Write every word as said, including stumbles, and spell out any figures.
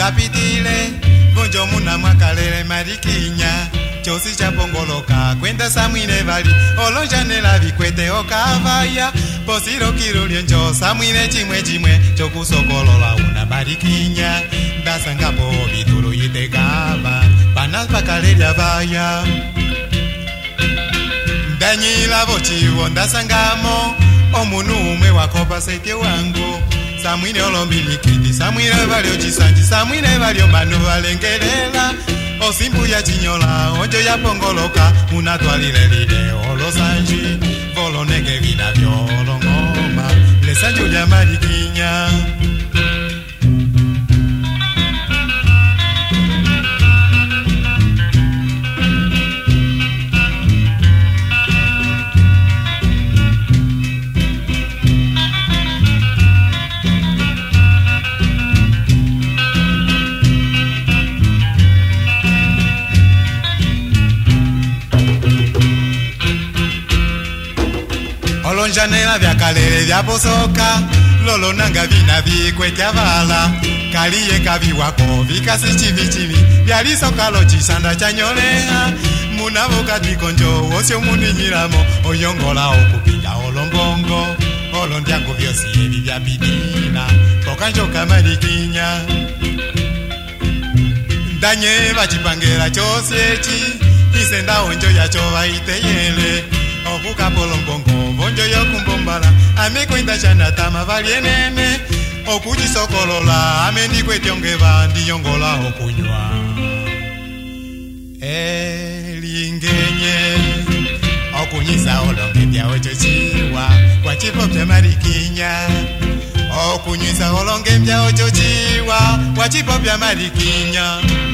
apitile vonjo muna mwakalele marikinya chosi chapongoloka kwenda samwine vali olonjanela vikwete okavaya posiro kirulyo njo samwine chimwe chimwe chokusokolola una marikinya ndasangapo vitulu yitekava pana pakalelya vaya ndanyila vochiwo ndasangamo omunu umwe wakopa sete wangu samwine olombilikiti samwine valyo chisanji samwine valyo manu valengelela osimbu ya chinyola ojo ya pongoloka unatwalile lile olosanji volonege vina vyolongoma lesanju lya marikinya olonjanela vyakalele vyaposoka lolo nanga vina vikwetya vala kaliye kavi wako vikasi chivi chivi vyalisokalo chisanda chanyoleha munavokati konjo wosyo muninyilamo oyongola okupinda olongongo olondyango vyosi evi vyapidina pokanjoka marikinya ndanye vachipangela chosi echi isenda onjo yacho vaiteyele okuka polongongo vonjo yokumbombala amekwenda chanatama valyenene okujisokolola amendikwetyongeva ndiyongola okunywa elingenye okunyisa olonge vyawe chochiwa kwachipopya marikinya okunyisa olonge vyawe chochiwa kwachipopya marikinya